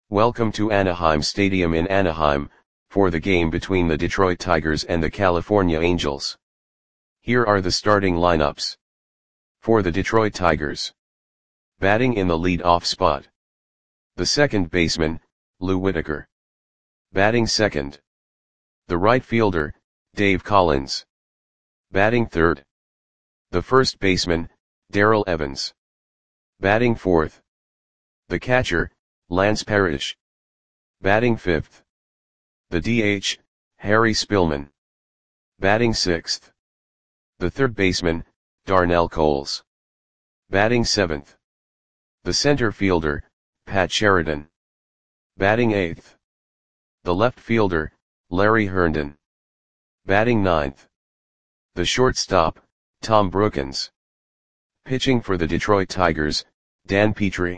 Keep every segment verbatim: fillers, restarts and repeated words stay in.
Welcome to Anaheim Stadium in Anaheim, for the game between the Detroit Tigers and the California Angels. Here are the starting lineups. For the Detroit Tigers. Batting in the lead-off spot. The second baseman, Lou Whitaker. Batting second. The right fielder, Dave Collins. Batting third. The first baseman, Darrell Evans. Batting fourth. The catcher, Lance Parrish. Batting fifth. The D H, Harry Spillman. Batting sixth. The third baseman, Darnell Coles. Batting seventh. The center fielder, Pat Sheridan. Batting eighth. The left fielder, Larry Herndon. Batting ninth. The shortstop, Tom Brookens. Pitching for the Detroit Tigers, Dan Petry.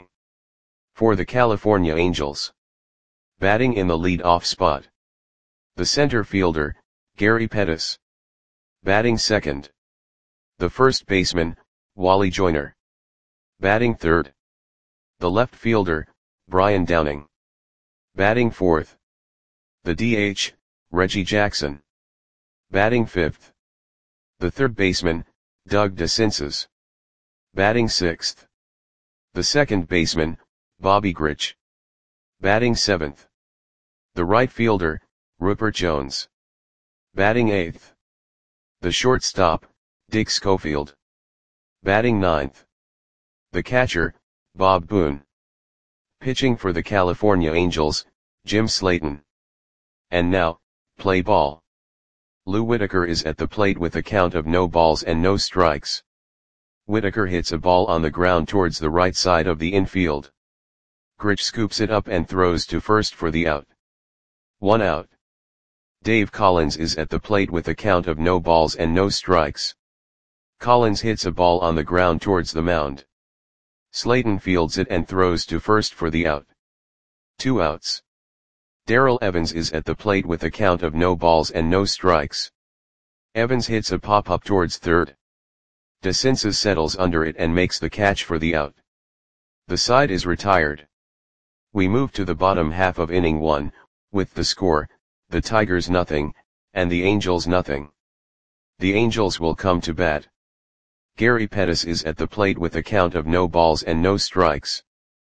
For the California Angels. Batting in the lead-off spot. The center fielder, Gary Pettis. Batting second. The first baseman, Wally Joyner. Batting third. The left fielder, Brian Downing. Batting fourth. The D H, Reggie Jackson. Batting fifth. The third baseman, Doug DeCinces. Batting sixth. The second baseman, Bobby Grich. Batting seventh. The right fielder, Rupert Jones. Batting eighth. The shortstop, Dick Schofield. Batting ninth. The catcher, Bob Boone. Pitching for the California Angels, Jim Slayton. And now, play ball. Lou Whitaker is at the plate with a count of no balls and no strikes. Whitaker hits a ball on the ground towards the right side of the infield. Grich scoops it up and throws to first for the out. One out. Dave Collins is at the plate with a count of no balls and no strikes. Collins hits a ball on the ground towards the mound. Slayton fields it and throws to first for the out. Two outs. Darrell Evans is at the plate with a count of no balls and no strikes. Evans hits a pop-up towards third. DeCinces settles under it and makes the catch for the out. The side is retired. We move to the bottom half of inning one, with the score, the Tigers nothing, and the Angels nothing. The Angels will come to bat. Gary Pettis is at the plate with a count of no balls and no strikes.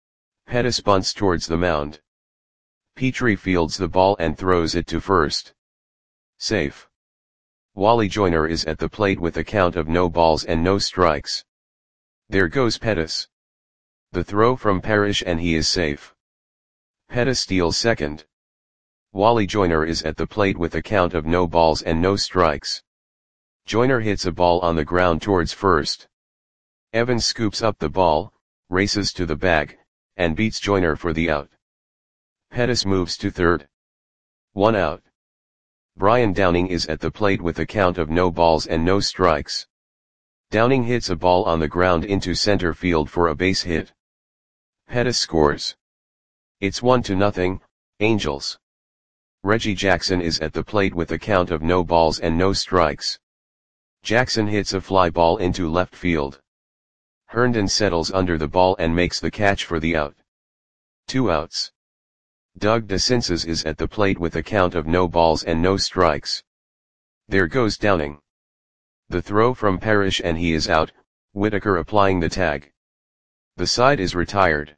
Pettis bunts towards the mound. Petry fields the ball and throws it to first. Safe. Wally Joyner is at the plate with a count of no balls and no strikes. There goes Pettis. The throw from Parrish and he is safe. Pettis steals second. Wally Joyner is at the plate with a count of no balls and no strikes. Joyner hits a ball on the ground towards first. Evans scoops up the ball, races to the bag, and beats Joyner for the out. Pettis moves to third. One out. Brian Downing is at the plate with a count of no balls and no strikes. Downing hits a ball on the ground into center field for a base hit. Pettis scores. It's one to nothing, Angels. Reggie Jackson is at the plate with a count of no balls and no strikes. Jackson hits a fly ball into left field. Herndon settles under the ball and makes the catch for the out. Two outs. Doug DeCinces is at the plate with a count of no balls and no strikes. There goes Downing. The throw from Parrish and he is out, Whitaker applying the tag. The side is retired.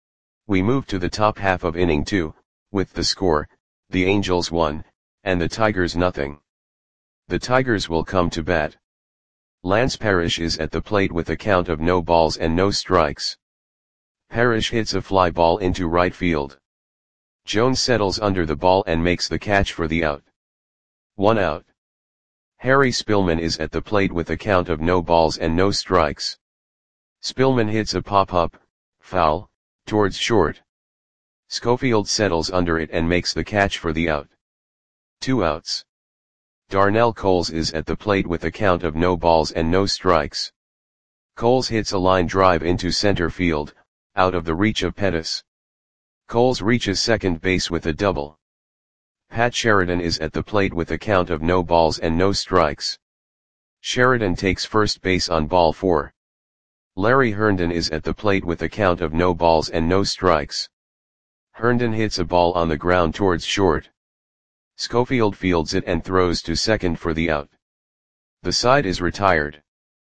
We move to the top half of inning two, with the score, the Angels one, and the Tigers nothing. The Tigers will come to bat. Lance Parrish is at the plate with a count of no balls and no strikes. Parrish hits a fly ball into right field. Jones settles under the ball and makes the catch for the out. One out. Harry Spillman is at the plate with a count of no balls and no strikes. Spillman hits a pop-up, foul, towards short. Schofield settles under it and makes the catch for the out. Two outs. Darnell Coles is at the plate with a count of no balls and no strikes. Coles hits a line drive into center field, out of the reach of Pettis. Coles reaches second base with a double. Pat Sheridan is at the plate with a count of no balls and no strikes. Sheridan takes first base on ball four. Larry Herndon is at the plate with a count of no balls and no strikes. Herndon hits a ball on the ground towards short. Schofield fields it and throws to second for the out. The side is retired.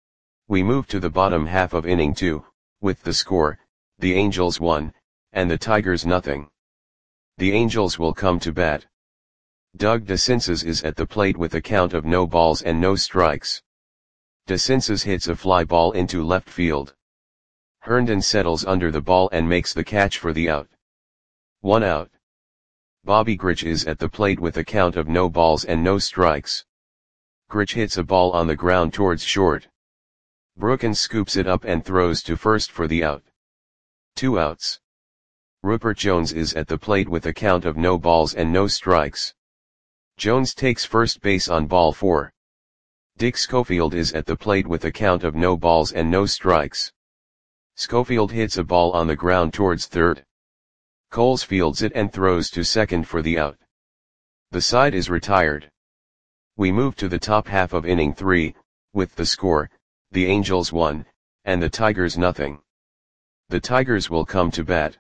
We move to the bottom half of inning two, with the score, the Angels one, and the Tigers nothing. The Angels will come to bat. Doug DeCinces is at the plate with a count of no balls and no strikes. DeCinces hits a fly ball into left field. Herndon settles under the ball and makes the catch for the out. One out. Bobby Grich is at the plate with a count of no balls and no strikes. Grich hits a ball on the ground towards short. Brookins scoops it up and throws to first for the out. Two outs. Rupert Jones is at the plate with a count of no balls and no strikes. Jones takes first base on ball four. Dick Schofield is at the plate with a count of no balls and no strikes. Schofield hits a ball on the ground towards third. Coles fields it and throws to second for the out. The side is retired. We move to the top half of inning three, with the score, the Angels one, and the Tigers nothing. The Tigers will come to bat.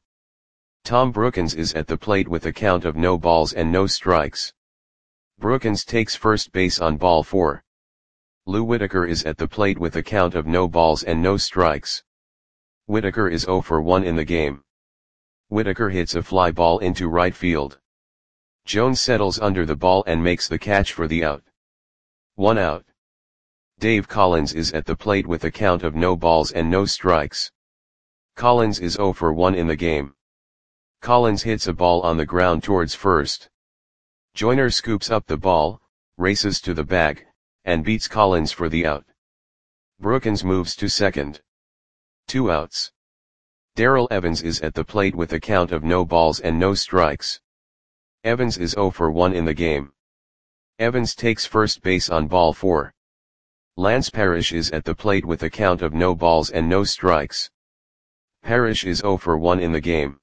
Tom Brookins is at the plate with a count of no balls and no strikes. Brookins takes first base on ball four. Lou Whitaker is at the plate with a count of no balls and no strikes. Whitaker is oh for one in the game. Whitaker hits a fly ball into right field. Jones settles under the ball and makes the catch for the out. One out. Dave Collins is at the plate with a count of no balls and no strikes. Collins is oh for one in the game. Collins hits a ball on the ground towards first. Joyner scoops up the ball, races to the bag, and beats Collins for the out. Brookins moves to second. Two outs. Darrell Evans is at the plate with a count of no balls and no strikes. Evans is oh for one in the game. Evans takes first base on ball four. Lance Parrish is at the plate with a count of no balls and no strikes. Parrish is oh for one in the game.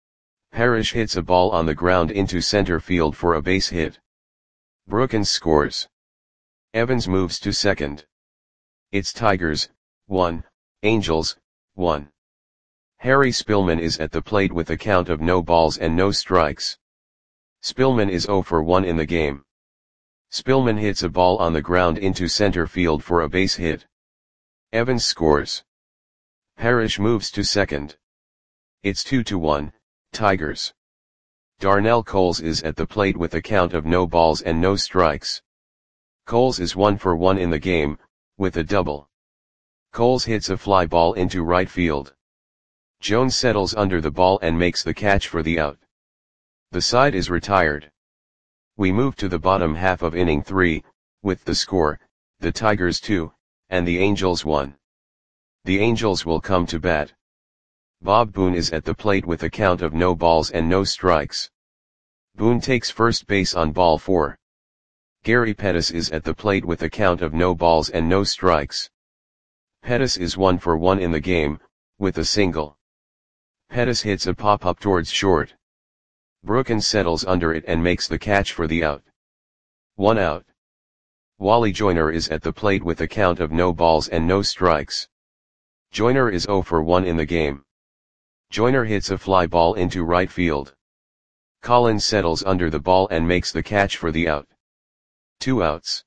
Parrish hits a ball on the ground into center field for a base hit. Brookins scores. Evans moves to second. It's Tigers, one, Angels, one. Harry Spillman is at the plate with a count of no balls and no strikes. Spillman is oh for one in the game. Spillman hits a ball on the ground into center field for a base hit. Evans scores. Parrish moves to second. It's two to one, Tigers. Darnell Coles is at the plate with a count of no balls and no strikes. Coles is one for one in the game, with a double. Coles hits a fly ball into right field. Jones settles under the ball and makes the catch for the out. The side is retired. We move to the bottom half of inning three, with the score, the Tigers two, and the Angels one. The Angels will come to bat. Bob Boone is at the plate with a count of no balls and no strikes. Boone takes first base on ball four. Gary Pettis is at the plate with a count of no balls and no strikes. Pettis is one for one in the game, with a single. Pettis hits a pop-up towards short. Brookins settles under it and makes the catch for the out. One out. Wally Joyner is at the plate with a count of no balls and no strikes. Joyner is oh for one in the game. Joyner hits a fly ball into right field. Collins settles under the ball and makes the catch for the out. Two outs.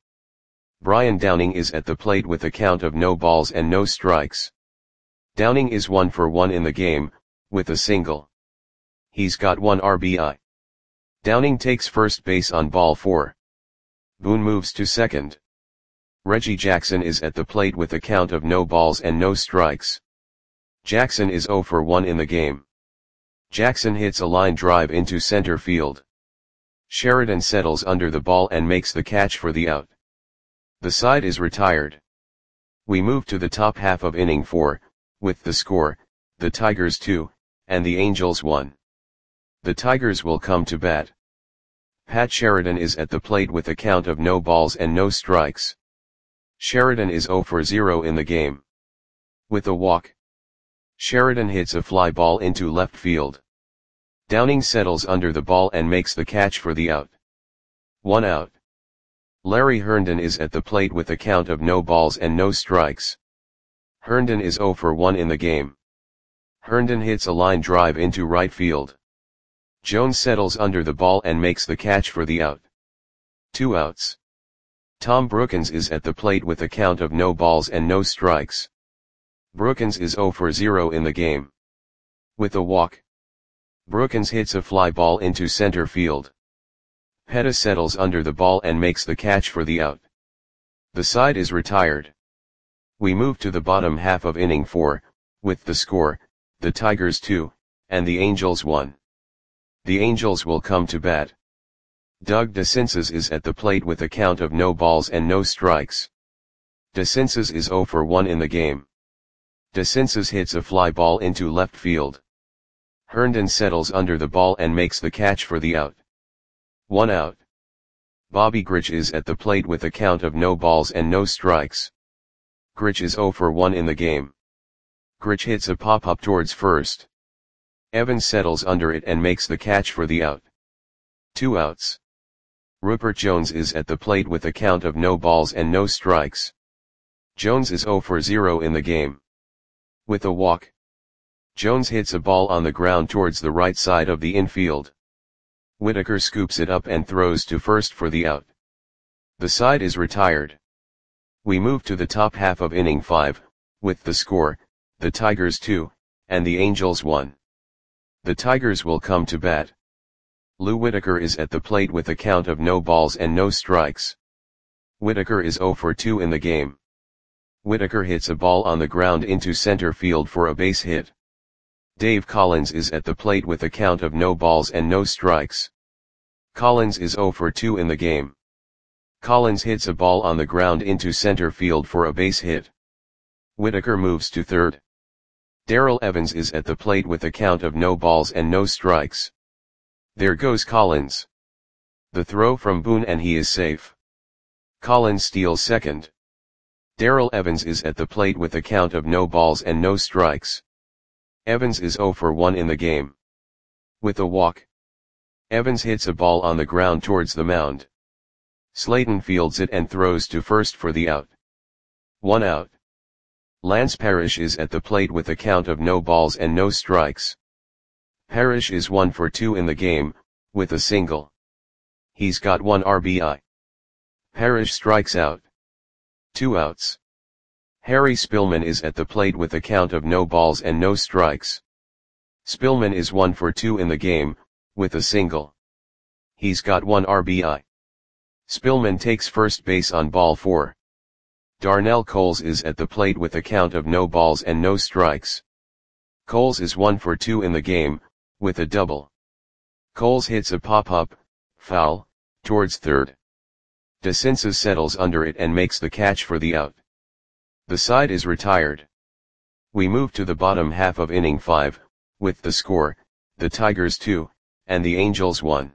Brian Downing is at the plate with a count of no balls and no strikes. Downing is one for one in the game, with a single. He's got one R B I. Downing takes first base on ball four. Boone moves to second. Reggie Jackson is at the plate with a count of no balls and no strikes. Jackson is oh for one in the game. Jackson hits a line drive into center field. Sheridan settles under the ball and makes the catch for the out. The side is retired. We move to the top half of inning four, with the score, the Tigers two, and the Angels one. The Tigers will come to bat. Pat Sheridan is at the plate with a count of no balls and no strikes. Sheridan is oh for zero in the game. With a walk. Sheridan hits a fly ball into left field. Downing settles under the ball and makes the catch for the out. One out. Larry Herndon is at the plate with a count of no balls and no strikes. Herndon is oh for one in the game. Herndon hits a line drive into right field. Jones settles under the ball and makes the catch for the out. Two outs. Tom Brookens is at the plate with a count of no balls and no strikes. Brookens is zero for zero in the game. With a walk, Brookens hits a fly ball into center field. Pettis settles under the ball and makes the catch for the out. The side is retired. We move to the bottom half of inning four, with the score, the Tigers two, and the Angels one. The Angels will come to bat. Doug DeCinces is at the plate with a count of no balls and no strikes. DeCinces is zero for one in the game. DeCinces hits a fly ball into left field. Herndon settles under the ball and makes the catch for the out. One out. Bobby Grich is at the plate with a count of no balls and no strikes. Grich is zero for one in the game. Grich hits a pop-up towards first. Evans settles under it and makes the catch for the out. Two outs. Rupert Jones is at the plate with a count of no balls and no strikes. Jones is zero for zero in the game. With a walk, Jones hits a ball on the ground towards the right side of the infield. Whitaker scoops it up and throws to first for the out. The side is retired. We move to the top half of inning five, with the score, the Tigers two, and the Angels one. The Tigers will come to bat. Lou Whitaker is at the plate with a count of no balls and no strikes. Whitaker is zero for two in the game. Whitaker hits a ball on the ground into center field for a base hit. Dave Collins is at the plate with a count of no balls and no strikes. Collins is zero for two in the game. Collins hits a ball on the ground into center field for a base hit. Whitaker moves to third. Darrell Evans is at the plate with a count of no balls and no strikes. There goes Collins. The throw from Boone and he is safe. Collins steals second. Darrell Evans is at the plate with a count of no balls and no strikes. Evans is zero for one in the game. With a walk, Evans hits a ball on the ground towards the mound. Slayton fields it and throws to first for the out. One out. Lance Parrish is at the plate with a count of no balls and no strikes. Parrish is one for two in the game, with a single. He's got one R B I. Parrish strikes out. Two outs. Harry Spillman is at the plate with a count of no balls and no strikes. Spillman is one for two in the game, with a single. He's got one R B I. Spillman takes first base on ball four. Darnell Coles is at the plate with a count of no balls and no strikes. Coles is one for two in the game, with a double. Coles hits a pop-up, foul, towards third. DeCinces settles under it and makes the catch for the out. The side is retired. We move to the bottom half of inning five, with the score, the Tigers two, and the Angels one.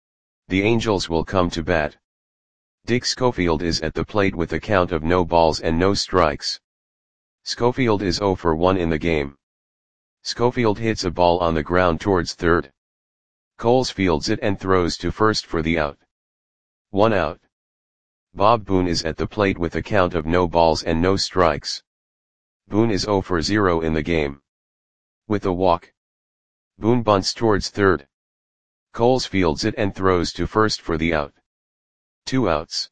The Angels will come to bat. Dick Schofield is at the plate with a count of no balls and no strikes. Schofield is zero for one in the game. Schofield hits a ball on the ground towards third. Coles fields it and throws to first for the out. One out. Bob Boone is at the plate with a count of no balls and no strikes. Boone is zero for zero in the game. With a walk, Boone bunts towards third. Coles fields it and throws to first for the out. Two outs.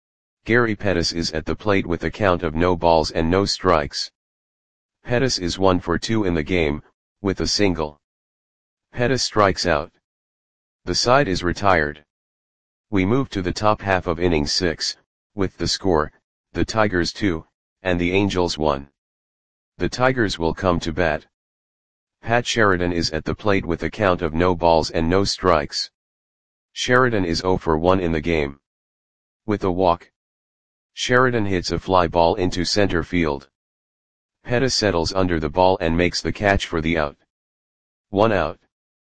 Gary Pettis is at the plate with a count of no balls and no strikes. Pettis is one for two in the game, with a single. Pettis strikes out. The side is retired. We move to the top half of inning six, with the score, the Tigers two, and the Angels one. The Tigers will come to bat. Pat Sheridan is at the plate with a count of no balls and no strikes. Sheridan is zero for one in the game. With a walk, Sheridan hits a fly ball into center field. Pettis settles under the ball and makes the catch for the out. One out.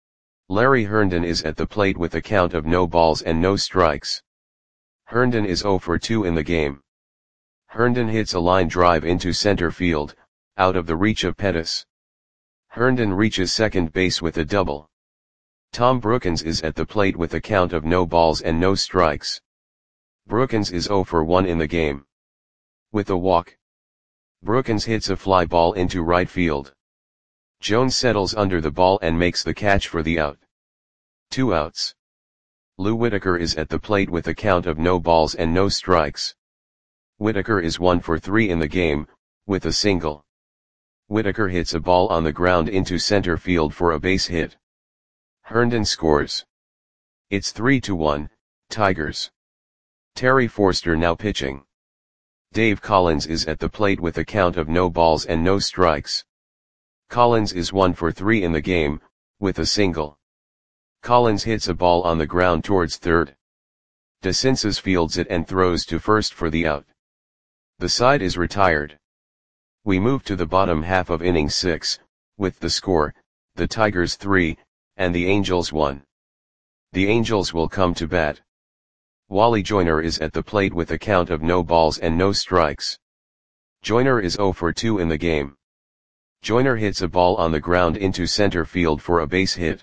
Larry Herndon is at the plate with a count of no balls and no strikes. Herndon is zero for two in the game. Herndon hits a line drive into center field, out of the reach of Pettis. Herndon reaches second base with a double. Tom Brookens is at the plate with a count of no balls and no strikes. Brookens is zero for one in the game. With a walk, Brookens hits a fly ball into right field. Jones settles under the ball and makes the catch for the out. Two outs. Lou Whitaker is at the plate with a count of no balls and no strikes. Whitaker is one for three in the game, with a single. Whitaker hits a ball on the ground into center field for a base hit. Herndon scores. It's three to one, Tigers. Terry Forster now pitching. Dave Collins is at the plate with a count of no balls and no strikes. Collins is one for three in the game, with a single. Collins hits a ball on the ground towards third. DeCinces fields it and throws to first for the out. The side is retired. We move to the bottom half of inning six, with the score, the Tigers three, and the Angels one. The Angels will come to bat. Wally Joyner is at the plate with a count of no balls and no strikes. Joyner is zero for two in the game. Joyner hits a ball on the ground into center field for a base hit.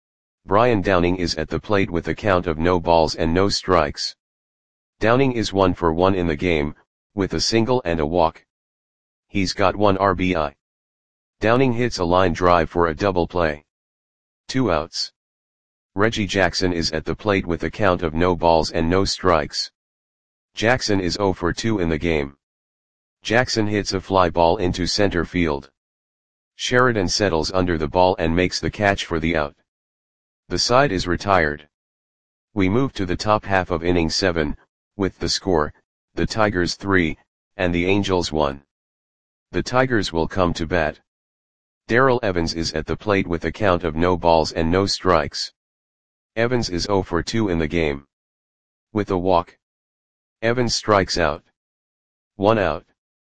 Brian Downing is at the plate with a count of no balls and no strikes. Downing is one for one in the game, with a single and a walk. He's got one R B I. Downing hits a line drive for a double play. Two outs. Reggie Jackson is at the plate with a count of no balls and no strikes. Jackson is zero for two in the game. Jackson hits a fly ball into center field. Sheridan settles under the ball and makes the catch for the out. The side is retired. We move to the top half of inning seven, with the score, the Tigers three, and the Angels one. The Tigers will come to bat. Darrell Evans is at the plate with a count of no balls and no strikes. Evans is zero for two in the game. With a walk. Evans strikes out. One out.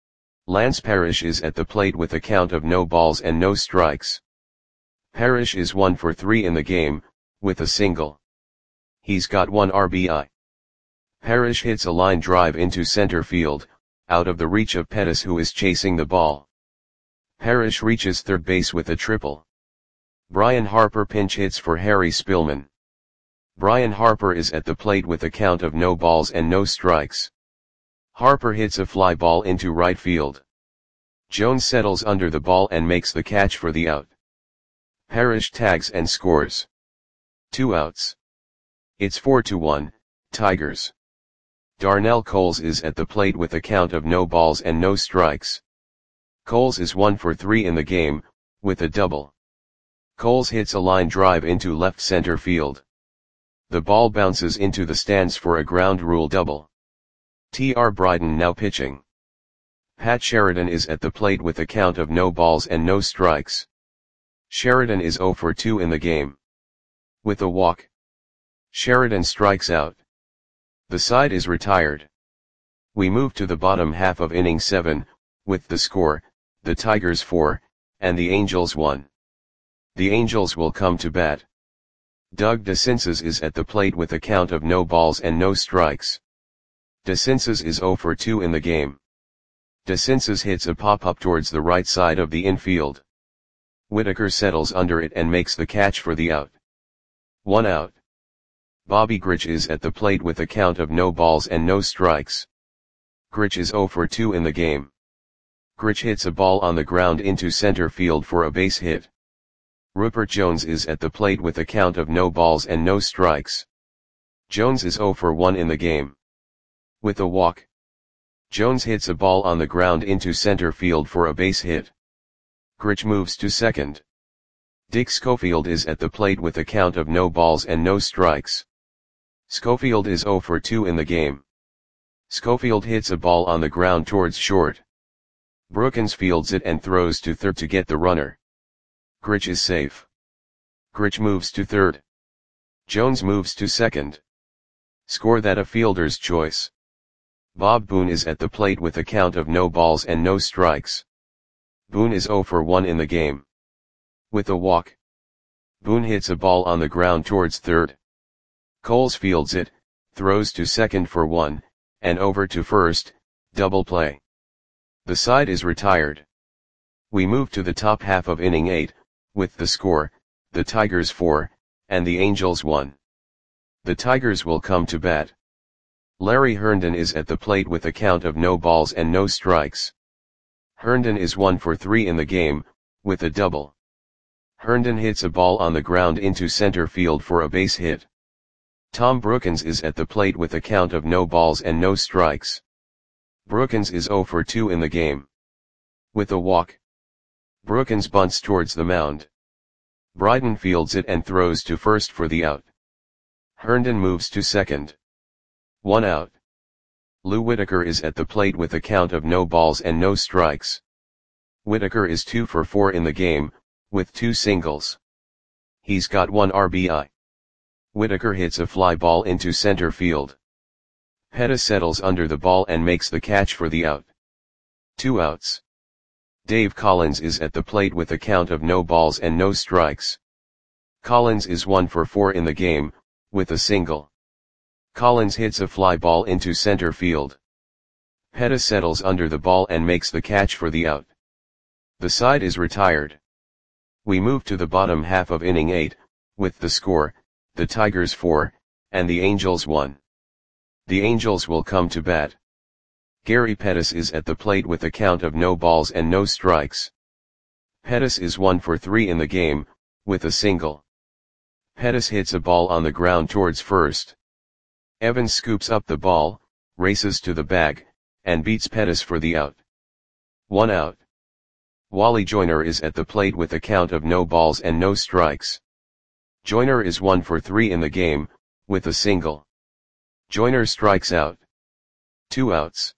Lance Parrish is at the plate with a count of no balls and no strikes. Parrish is one for three in the game, with a single. He's got one R B I. Parrish hits a line drive into center field, out of the reach of Pettis, who is chasing the ball. Parrish reaches third base with a triple. Brian Harper pinch hits for Harry Spillman. Brian Harper is at the plate with a count of no balls and no strikes. Harper hits a fly ball into right field. Jones settles under the ball and makes the catch for the out. Parrish tags and scores. Two outs. It's four to one, Tigers. Darnell Coles is at the plate with a count of no balls and no strikes. Coles is one for three in the game, with a double. Coles hits a line drive into left center field. The ball bounces into the stands for a ground rule double. T R Bryden now pitching. Pat Sheridan is at the plate with a count of no balls and no strikes. Sheridan is zero for two in the game. With a walk. Sheridan strikes out. The side is retired. We move to the bottom half of inning seven, with the score, the Tigers four, and the Angels one. The Angels will come to bat. Doug DeCinces is at the plate with a count of no balls and no strikes. DeCinces is zero for two in the game. DeCinces hits a pop-up towards the right side of the infield. Whitaker settles under it and makes the catch for the out. One out. Bobby Grich is at the plate with a count of no balls and no strikes. Grich is zero for two in the game. Grich hits a ball on the ground into center field for a base hit. Rupert Jones is at the plate with a count of no balls and no strikes. Jones is zero for one in the game. With a walk. Jones hits a ball on the ground into center field for a base hit. Grich moves to second. Dick Schofield is at the plate with a count of no balls and no strikes. Schofield is zero for two in the game. Schofield hits a ball on the ground towards short. Brookins fields it and throws to third to get the runner. Grich is safe. Grich moves to third. Jones moves to second. Score that a fielder's choice. Bob Boone is at the plate with a count of no balls and no strikes. Boone is zero for one in the game. With a walk. Boone hits a ball on the ground towards third. Coles fields it, throws to second for one, and over to first, double play. The side is retired. We move to the top half of inning eight, with the score, the Tigers four, and the Angels one. The Tigers will come to bat. Larry Herndon is at the plate with a count of no balls and no strikes. Herndon is one for three in the game, with a double. Herndon hits a ball on the ground into center field for a base hit. Tom Brookens is at the plate with a count of no balls and no strikes. Brookens is zero for two in the game. With a walk. Brookens bunts towards the mound. Bryden fields it and throws to first for the out. Herndon moves to second. One out. Lou Whitaker is at the plate with a count of no balls and no strikes. Whitaker is two for four in the game, with two singles. He's got one R B I. Whitaker hits a fly ball into center field. Pettis settles under the ball and makes the catch for the out. Two outs. Dave Collins is at the plate with a count of no balls and no strikes. Collins is one for four in the game, with a single. Collins hits a fly ball into center field. Pettis settles under the ball and makes the catch for the out. The side is retired. We move to the bottom half of inning eight, with the score, the Tigers four, and the Angels one. The Angels will come to bat. Gary Pettis is at the plate with a count of no balls and no strikes. Pettis is one for three in the game, with a single. Pettis hits a ball on the ground towards first. Evans scoops up the ball, races to the bag, and beats Pettis for the out. One out. Wally Joyner is at the plate with a count of no balls and no strikes. Joyner is one for three in the game, with a single. Joyner strikes out. Two outs.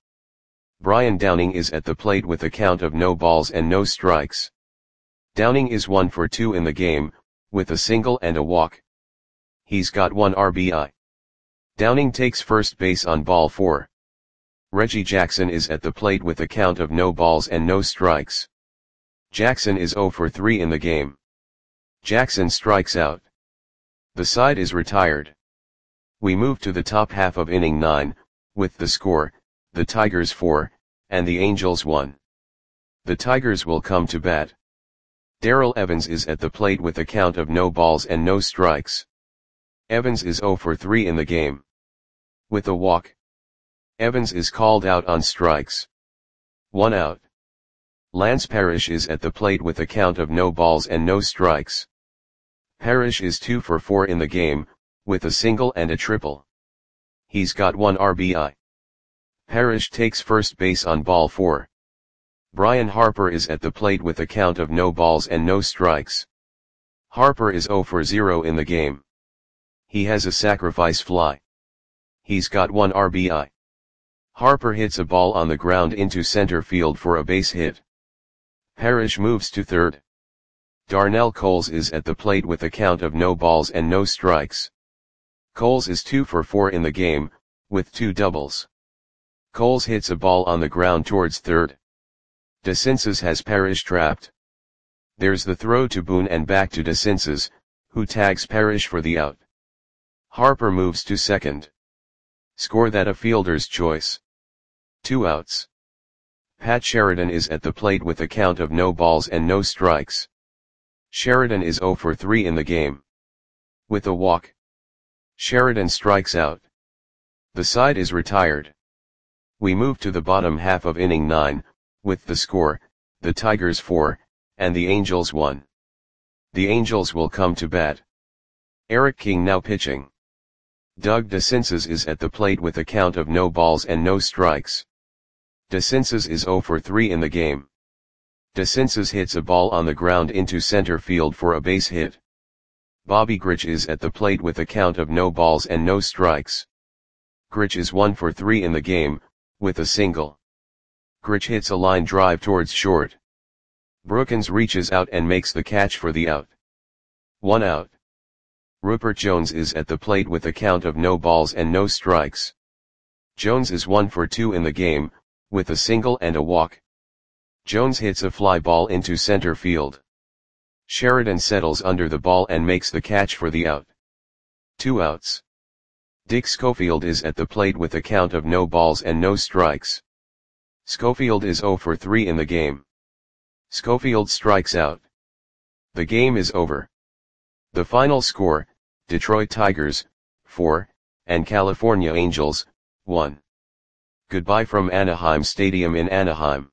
Brian Downing is at the plate with a count of no balls and no strikes. Downing is one for two in the game, with a single and a walk. He's got one R B I. Downing takes first base on ball four. Reggie Jackson is at the plate with a count of no balls and no strikes. Jackson is zero for three in the game. Jackson strikes out. The side is retired. We move to the top half of inning nine, with the score, the Tigers four, and the Angels one. The Tigers will come to bat. Darrell Evans is at the plate with a count of no balls and no strikes. Evans is zero for three in the game. With a walk. Evans is called out on strikes. One out. Lance Parrish is at the plate with a count of no balls and no strikes. Parrish is two for four in the game, with a single and a triple. He's got one R B I. Parrish takes first base on ball four. Brian Harper is at the plate with a count of no balls and no strikes. Harper is zero for zero in the game. He has a sacrifice fly. He's got one R B I. Harper hits a ball on the ground into center field for a base hit. Parrish moves to third. Darnell Coles is at the plate with a count of no balls and no strikes. Coles is two for four in the game, with two doubles. Coles hits a ball on the ground towards third. DeCinces has Parrish trapped. There's the throw to Boone and back to DeCinces, who tags Parrish for the out. Harper moves to second. Score that a fielder's choice. Two outs. Pat Sheridan is at the plate with a count of no balls and no strikes. Sheridan is zero for three in the game. With a walk. Sheridan strikes out. The side is retired. We move to the bottom half of inning nine, with the score, the Tigers four, and the Angels one. The Angels will come to bat. Eric King now pitching. Doug DeCinces is at the plate with a count of no balls and no strikes. DeCinces is zero for three in the game. DeCinces hits a ball on the ground into center field for a base hit. Bobby Grich is at the plate with a count of no balls and no strikes. Grich is one for three in the game, with a single. Grich hits a line drive towards short. Brookens reaches out and makes the catch for the out. One out. Rupert Jones is at the plate with a count of no balls and no strikes. Jones is one for two in the game, with a single and a walk. Jones hits a fly ball into center field. Sheridan settles under the ball and makes the catch for the out. Two outs. Dick Schofield is at the plate with a count of no balls and no strikes. Schofield is zero for three in the game. Schofield strikes out. The game is over. The final score, Detroit Tigers, four, and California Angels, one. Goodbye from Anaheim Stadium in Anaheim.